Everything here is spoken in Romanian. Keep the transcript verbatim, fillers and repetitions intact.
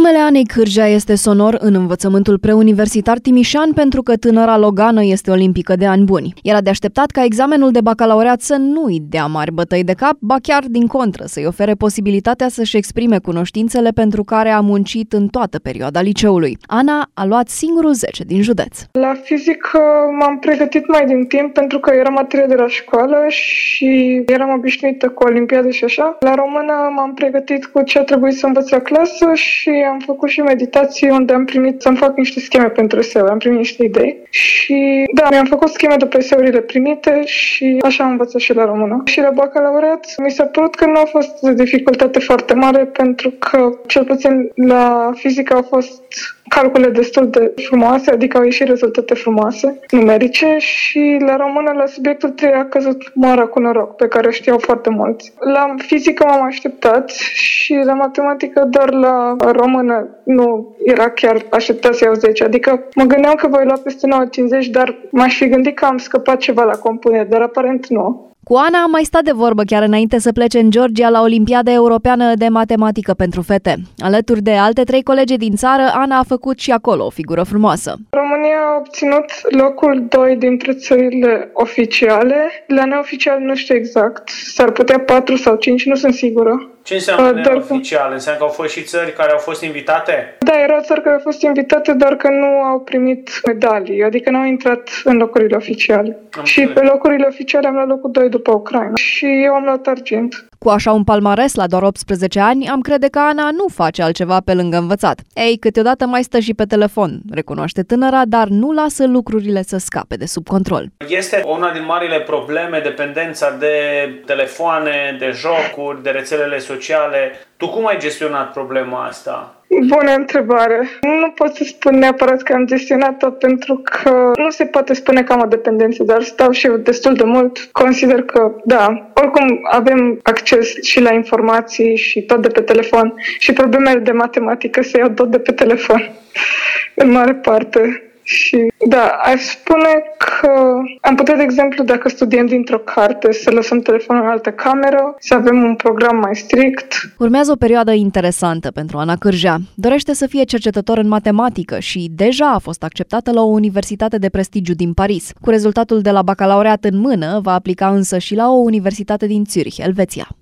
Numele Anei Cârgea este sonor în învățământul preuniversitar timișean pentru că tânăra logană este olimpică de ani buni. Era de așteptat ca examenul de bacalaureat să nu-i dea mari bătăi de cap, ba chiar din contră, să-i ofere posibilitatea să-și exprime cunoștințele pentru care a muncit în toată perioada liceului. Ana a luat singurul zece din județ. La fizică m-am pregătit mai din timp pentru că era materie de la școală și eram obișnuită cu olimpiade și așa. La română m-am pregătit cu ce a trebuit să învăț la clasă și am făcut și meditații unde am primit să-mi fac niște scheme pentru eseuri, am primit niște idei. Și da, mi-am făcut scheme după eseurile primite și așa am învățat și la română. Și la bacalaureat mi s-a părut că nu a fost de dificultate foarte mare pentru că cel puțin la fizică au fost calcule destul de frumoase, adică au ieșit rezultate frumoase, numerice, și la română, la subiectul trei, a căzut moara cu noroc, pe care știau foarte mulți. La fizică m-am așteptat și la matematică, doar la română nu era chiar așteptat să iau zece. Adică mă gândeam că voi lua peste nouă virgulă cincizeci, dar m-aș fi gândit că am scăpat ceva la compunere, dar aparent nu. Cu Ana am mai stat de vorbă chiar înainte să plece în Georgia la Olimpiada Europeană de Matematică pentru fete. Alături de alte trei colege din țară, Ana a făcut și acolo o figură frumoasă. România a obținut locul doi dintre țările oficiale. La neoficial nu știu exact. S-ar putea patru sau cinci, nu sunt sigură. Ce înseamnă neoficial? Înseamnă că au fost și țări care au fost invitate? Da, erau țări care au fost invitate, doar că nu au primit medalii, adică nu au intrat în locurile oficiale. Am și pe locurile oficiale am luat locul doi după Ucraina și eu am luat argint. Cu așa un palmares la doar optsprezece ani, am crede că Ana nu face altceva pe lângă învățat. Ei, câteodată mai stă și pe telefon, recunoaște tânăra, dar nu lasă lucrurile să scape de sub control. Este una din marile probleme dependența de telefoane, de jocuri, de rețelele sociale. Tu cum ai gestionat problema asta? Bună întrebare. Nu pot să spun neapărat că am gestionat-o pentru că nu se poate spune că am o dependență, dar stau și eu destul de mult. Consider că, da, oricum avem acces și la informații și tot de pe telefon și problemele de matematică se iau tot de pe telefon, în mare parte. Și da, aș spune că am putea, de exemplu, dacă studiem dintr-o carte, să lăsăm telefonul în altă cameră, să avem un program mai strict. Urmează o perioadă interesantă pentru Ana Cârgea. Dorește să fie cercetător în matematică și deja a fost acceptată la o universitate de prestigiu din Paris. Cu rezultatul de la bacalaureat în mână, va aplica însă și la o universitate din Zürich, Elveția.